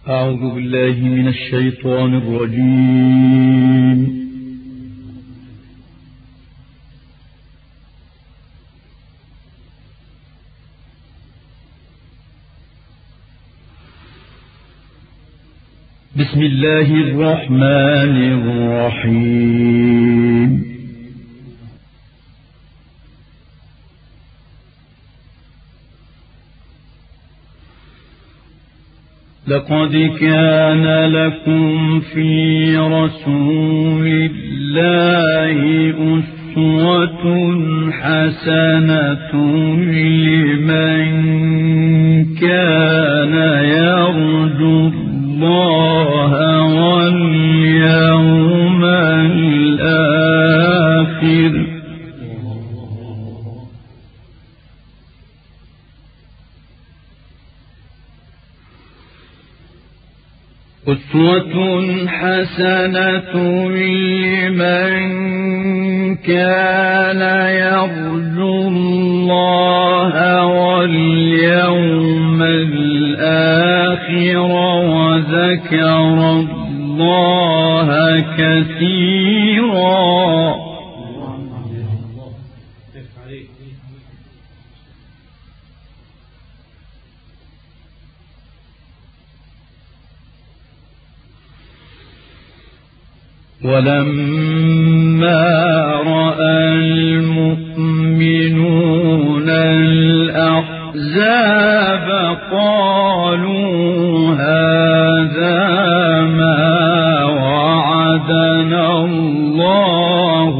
أعوذ بالله من الشيطان الرجيم. بسم الله الرحمن الرحيم. لقد كان لكم في رسول الله أسوة حسنة لمن كان يرجو الله واليوم الآخر أسوة حسنة لمن كان يرجو الله واليوم الآخر وذكر الله كثيرا. ولما رأى المؤمنون الأحزاب قالوا هذا ما وعدنا الله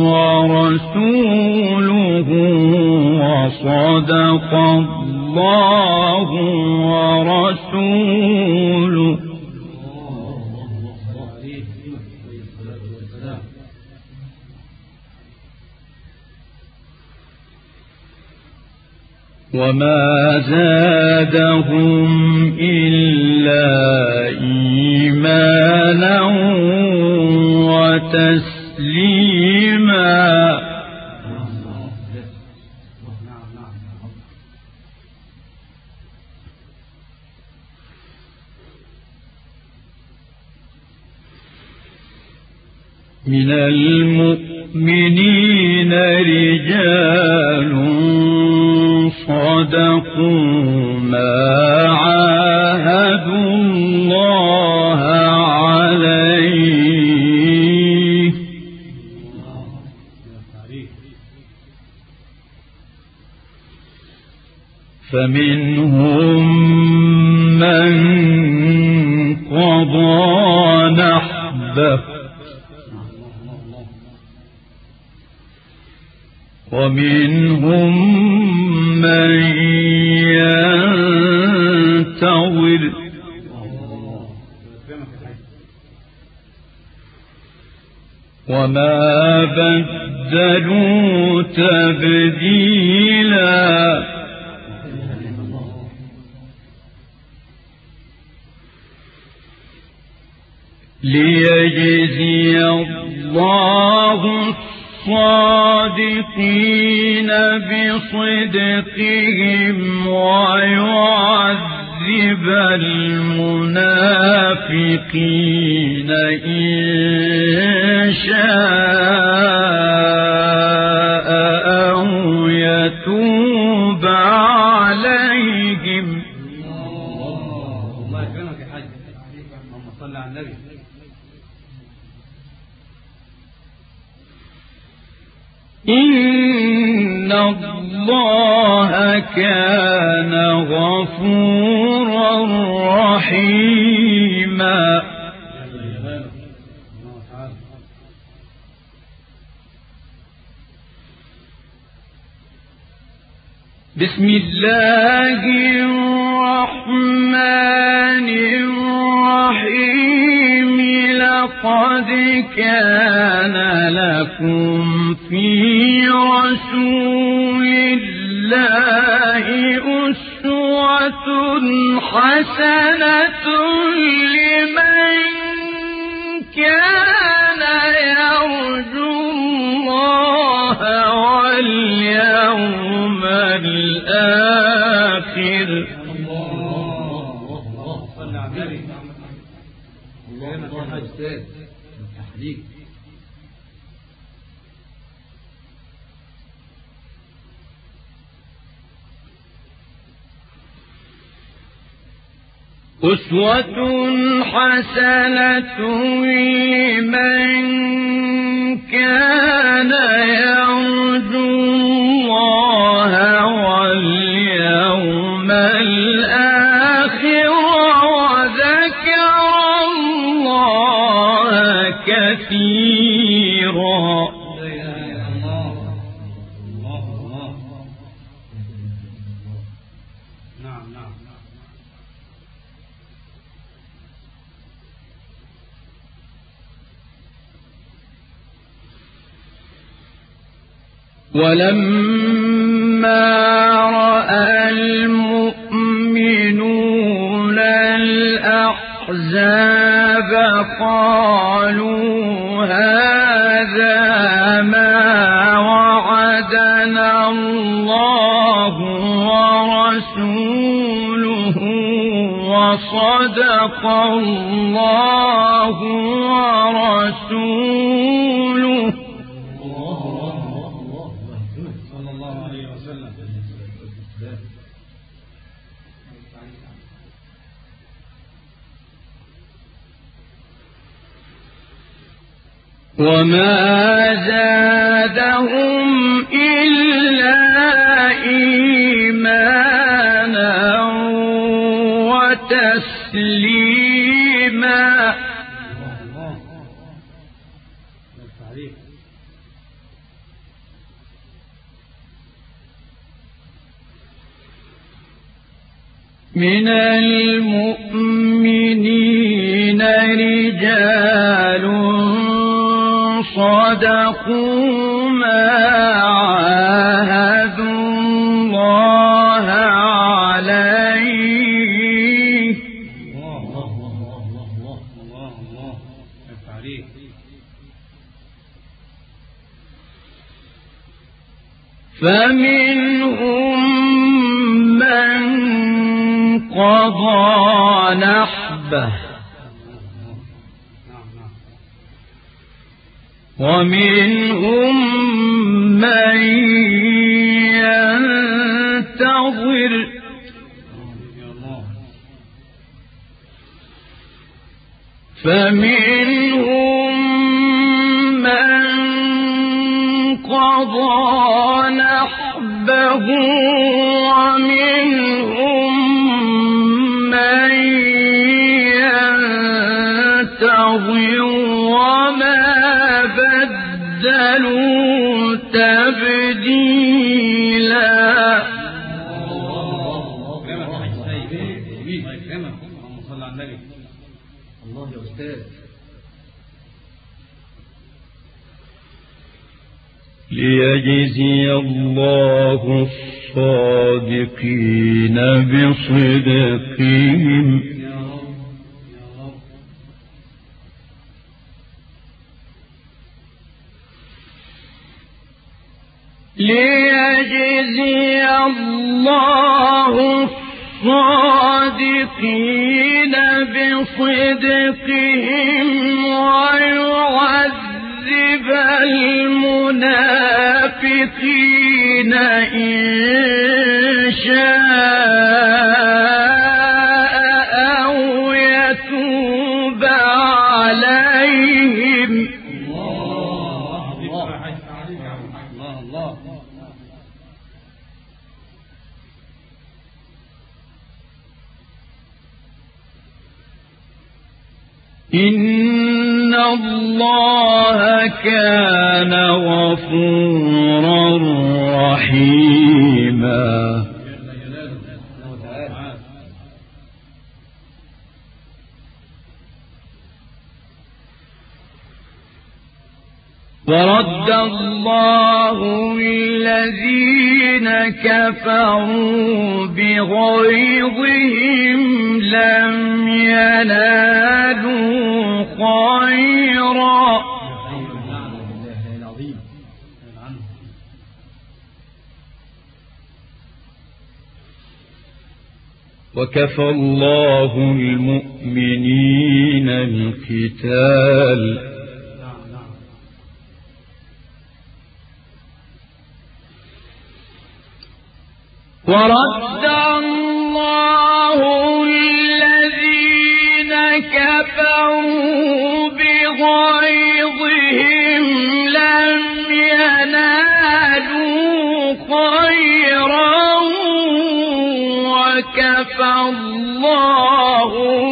ورسوله وصدق الله ورسوله وما زادهم إلا إيمانا وتسليما. من المؤمنين رجال صدقوا ما عاهدوا الله عليه فمنهم من قضى نحبه ومنهم من ينتظر وما بدلوا تبديلا. ليجزي الله الصادقين بصدقهم ويعذب المنافقين إن شاء أو يتوب عليهم. الله يكرمك يا حاج. اللهم صل على النبي. إن الله كان غفورا رحيما. بسم الله الرحمن الرحيم. لقد كان لكم في رسول الله أسوة حسنة لمن كان يرجو الله واليوم الآخر صل على النبي. الله يا أستاذ التحريك. أسوة حسنة لمن كان يرجو الله واليوم الآخر وذكر الله كثيرا. ولما رأى المؤمنون الأحزاب قالوا هذا ما وعدنا الله ورسوله وصدق الله ورسوله وما زادهم إلا إيمانا وتسليما. من المؤمنين رجال صدقوا ما عاهدوا الله عليه فمنهم من قضى نحبه ومنهم من ينتظر فمنهم من قضى نحبه ومنهم من ينتظر وما بدلوا تبديلا. الله يا أستاذ. ليجزي الله الصادقين بصدقهم ليجزي الله الصادقين بصدقهم ويعذب المنافقين إن شاء أو يتوب عليهم. إن الله كان غفورا رحيما. ورد الله الذين كفروا بغيظهم لم ينالوا خيرا وكفى الله المؤمنين القتال ورد الله الذين كفروا بغيظهم لم ينالوا خيرا وكفى الله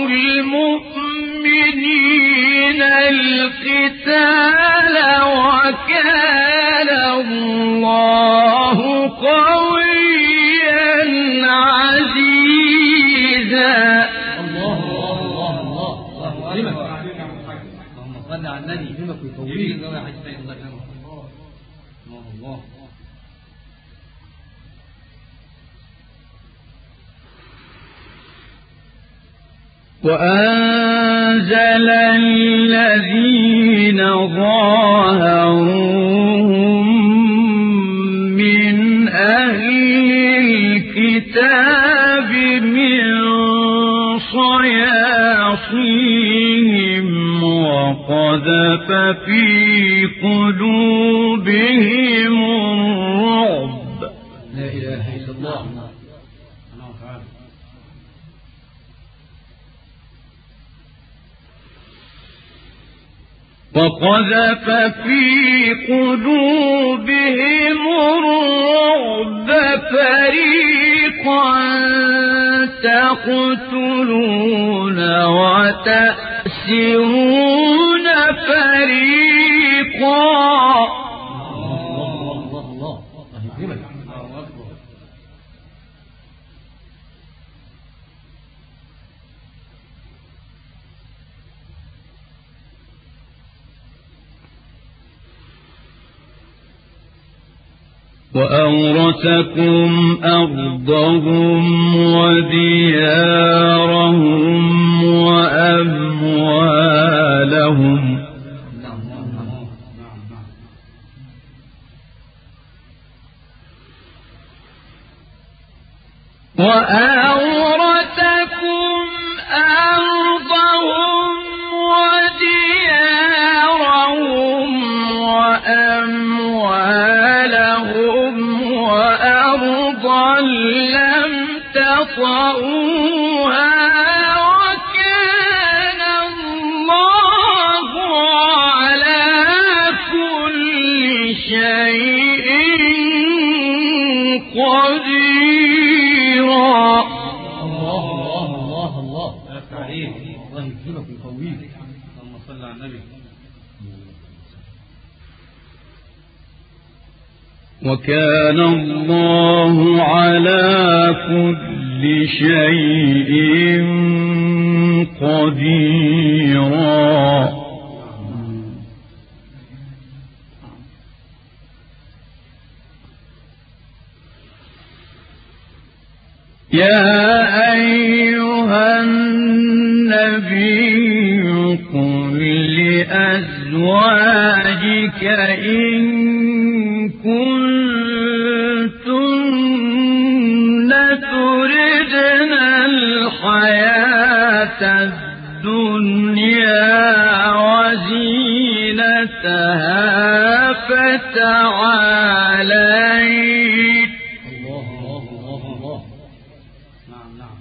المؤمنين القتال وكان الله قويا عزيزا. الله الله الله الله اللهم صل على النبي يكرمك ويطويك يا حاج سيد. الله يكرمك. الله الله. وأنزل الذين ظاهروهم من أهل الكتاب من صياصيهم وقذف في قلوبهم الرعب. لا إله إلا الله. وقذف في قلوبهم الرعب فريقا تقتلون وتأسرون فريقا. الله الله الله يكرمك. وأورثكم أرضهم وديارهم وأموالهم وأورثكم أرضهم وديارهم وأموالهم وأرضا لم تطئوها وكان الله على كل شيء قديرا. الله الله الله الله. الله يكرمك ويقويك. اللهم صل على النبي. وكان الله على كل شيء قديرا. يا أيها النبي قل لأزواجك إن كنتن تردن الحياة الدنيا وزينتها فتعالين. الله الله الله الله. نعم نعم.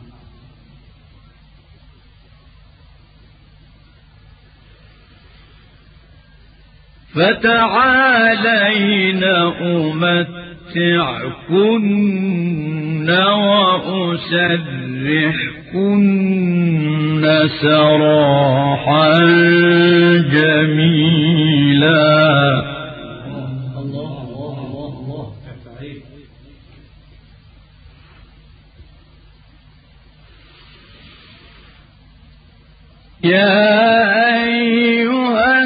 فتعالين أمتعكن وأسرحكن سراحا جميلا. الله الله الله الله. يا أيها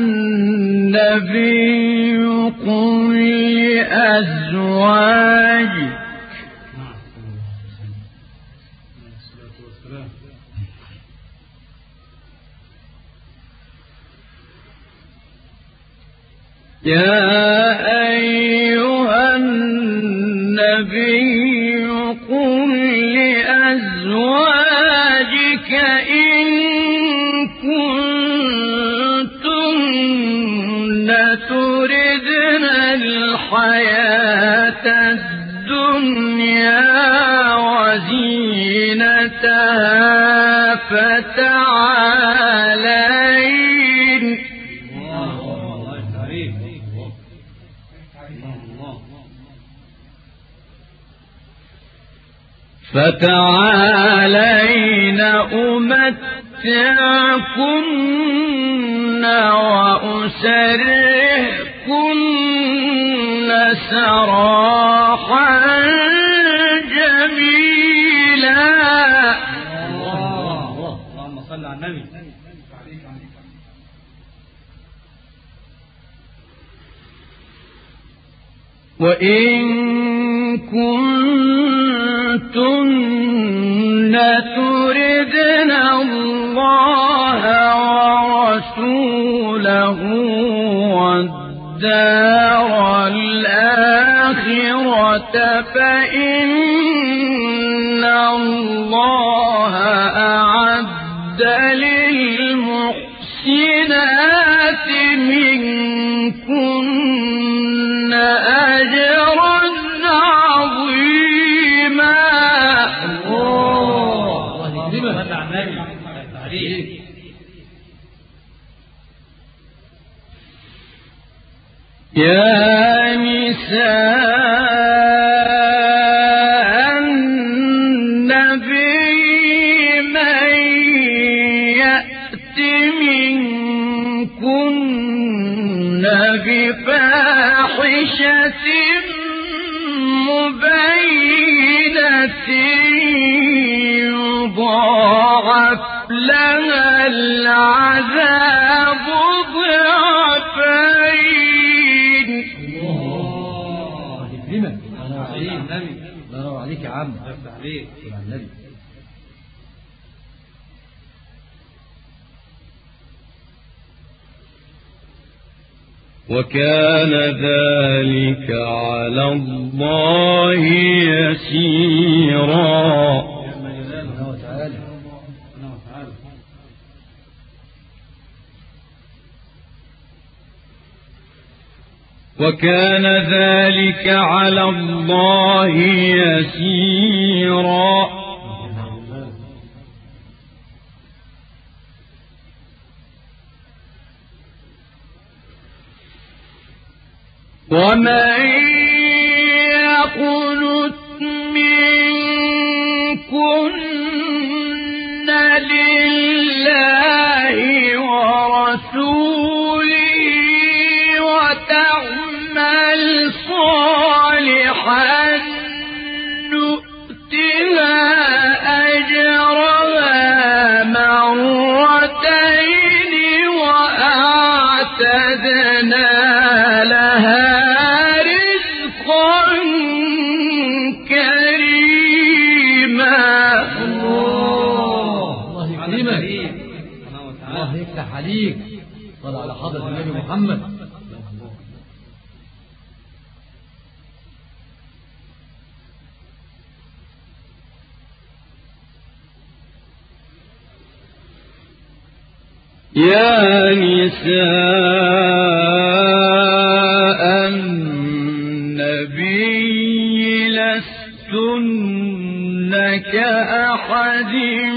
النبي قل لأزواجك يا أيها النبي قل لأزواجك الحياة الدنيا وزينتها فتعالين أمتعكن وأسرحكن سراحا جميلا. اللهم صل على النبي. وإن كنتن تردن الله ورسوله والدار الآخرة فإن الله أعد للمحسنات منكن أجرا عظيما. يا نساء النبي من يأت منكن بفاحشة مبينة يضاعف لها العذاب ضعفين. الله عليك يا عم. وكان ذلك على الله يسيرا. وكان ذلك على الله يسيرا. ومن يقنت منكن لله ورسوله وتعمل صالحا نؤتها أجرها مرتين وأعتدنا لها رزقا كريما. الله يكرمك. الله يفتح عليك. صل على حضرة النبي محمد. يا نساء النبي لستن كأحد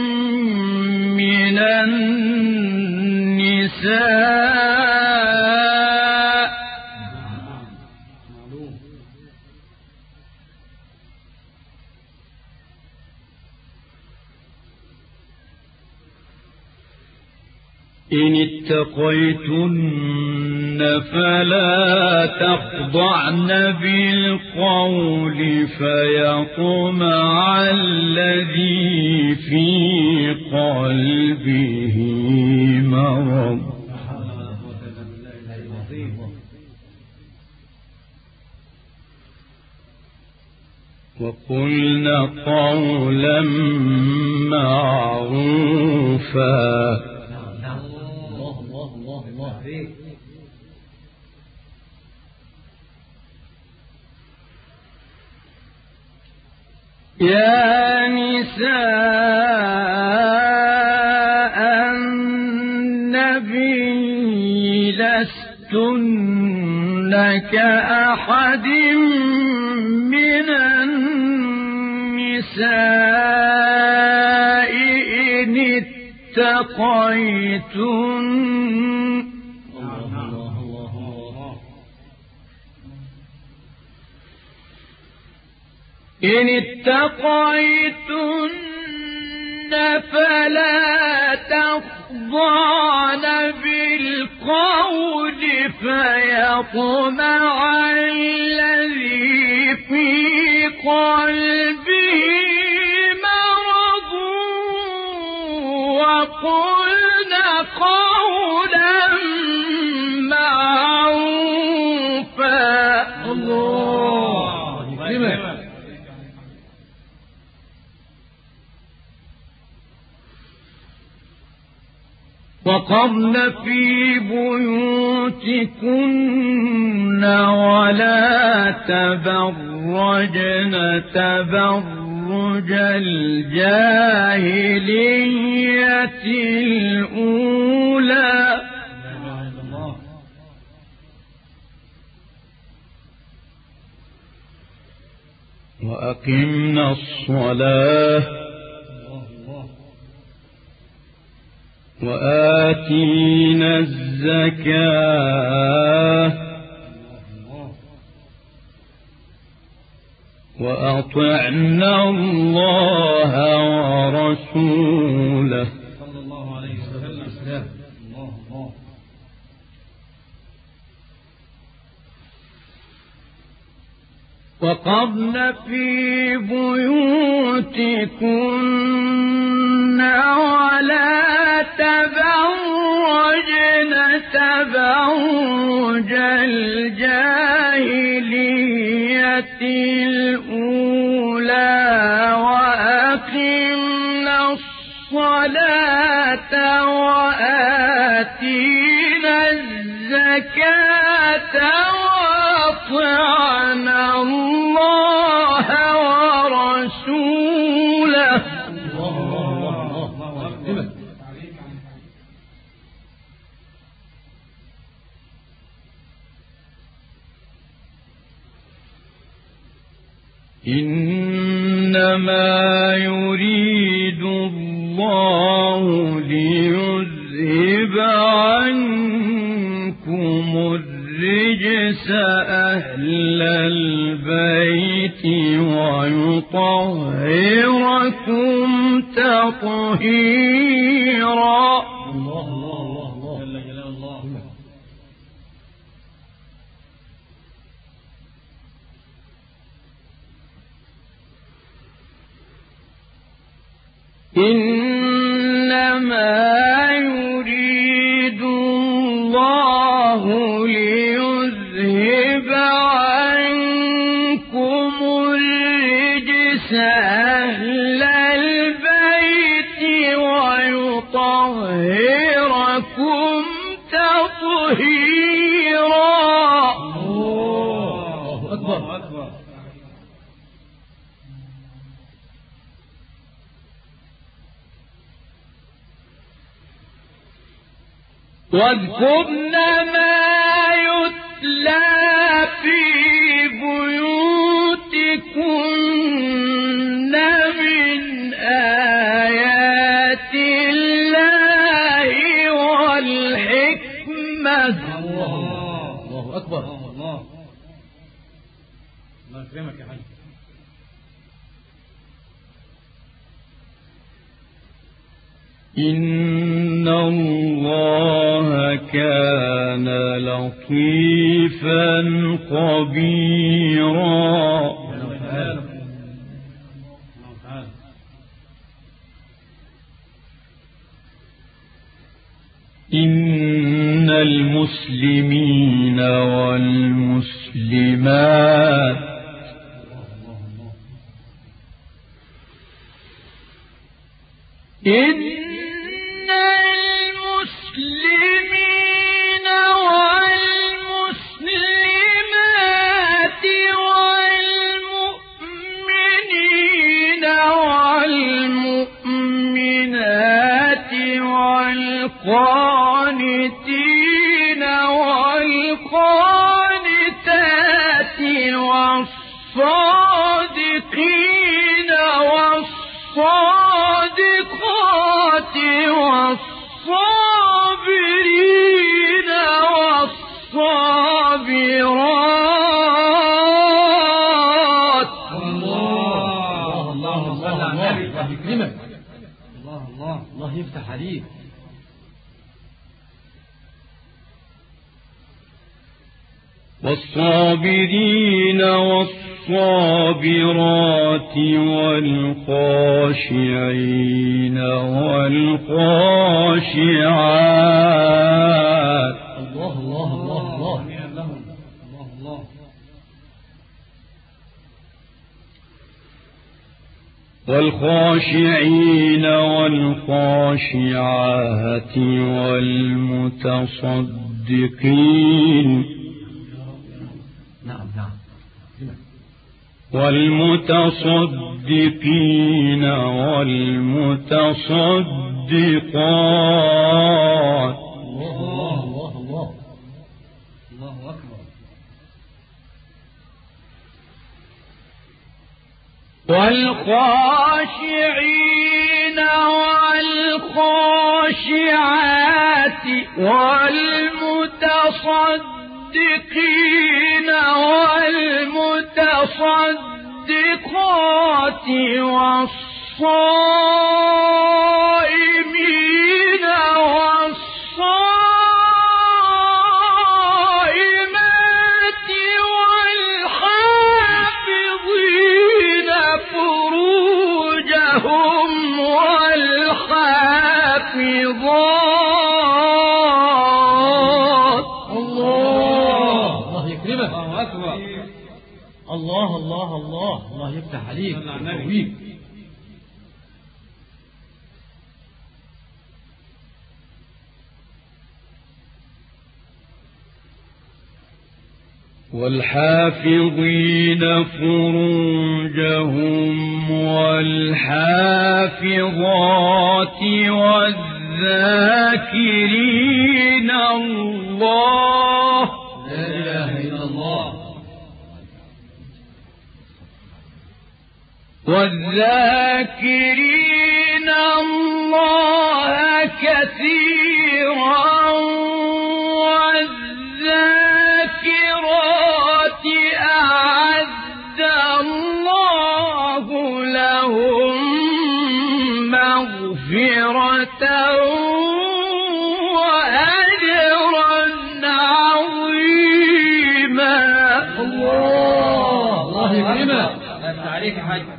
من النساء إن اتقيتن فلا تخضعن بالقول فيطمع الذي في قلبه مرض وقلن قولا معروفا. يا نساء النبي لستن كأحد من النساء إن اتقيتن فلا تخضعن بالقول فيطمع الذي في قلبه مرض وقلن قولا معروفا. الله يكرمك. وقرن في بيوتكن ولا تبرجن تبرج الجاهلية الأولى وأقمنا الصلاة وآتينا الزكاة وأطعنا الله ورسوله صلى الله عليه وسلم. وقرن في بيوتكن ولا تبرجن تبرج الجاهلية الأولى وأقمنا الصلاة وآتينا الزكاة وأطعنا الله ورسوله. إنما يريد الله ليذهب عنكم الرجس أهل البيت ويطهركم تطهيرا. الله جل جلاله الله. إنما يريد الله ليذهب عنكم الرجس أهل البيت ويطهركم تطهيرا. الله أكبر. واذكرن ما يتلى في بيوتكن من آيات الله والحكمة. الله أكبر. الله يكرمك يا حاج. إن الله كان لطيفا خبيرا. إن المسلمين والمسلمات إن المسلمين والمسلمات والمؤمنين والمؤمنات والقانتين والقانتات يفتح عليك. والصابرين والصابرات والخاشعين والخاشعات. الله الله الله الله الله الله. والخاشعين والخاشعات والمتصدقين والمتصدقين والمتصدقات. الله الله الله الله أكبر. والخاشعين والخاشعات والمتصدقين والمتصدقات والصائمين والصائمات والحافظين فروجهم والحافظات. الله يكرمك. الله أكبر. الله الله الله الله يفتح عليك ويقويك. والحافظين فروجهم والحافظات والذاكرين الله. لا إله إلا الله. والذاكرين الله كثيرا والذاكرات أعد الله لهم مغفرة وأجرا عظيما. الله يكرمك. يفتح عليك يا حاج.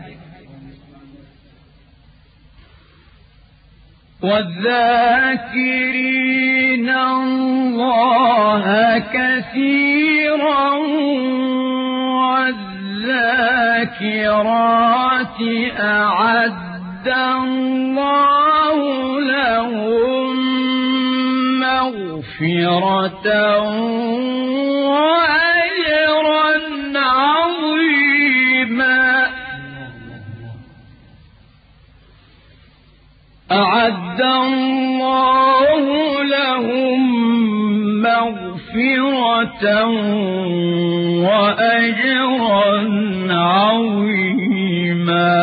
والذاكرين الله كثيرا والذاكرات أعد الله لهم مغفرة وأجرا عظيما. أعد الله لهم مغفرة وأجرا عظيما.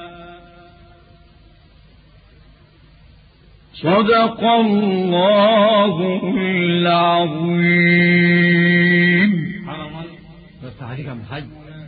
صدق الله العظيم. يفتح عليك يا محمد.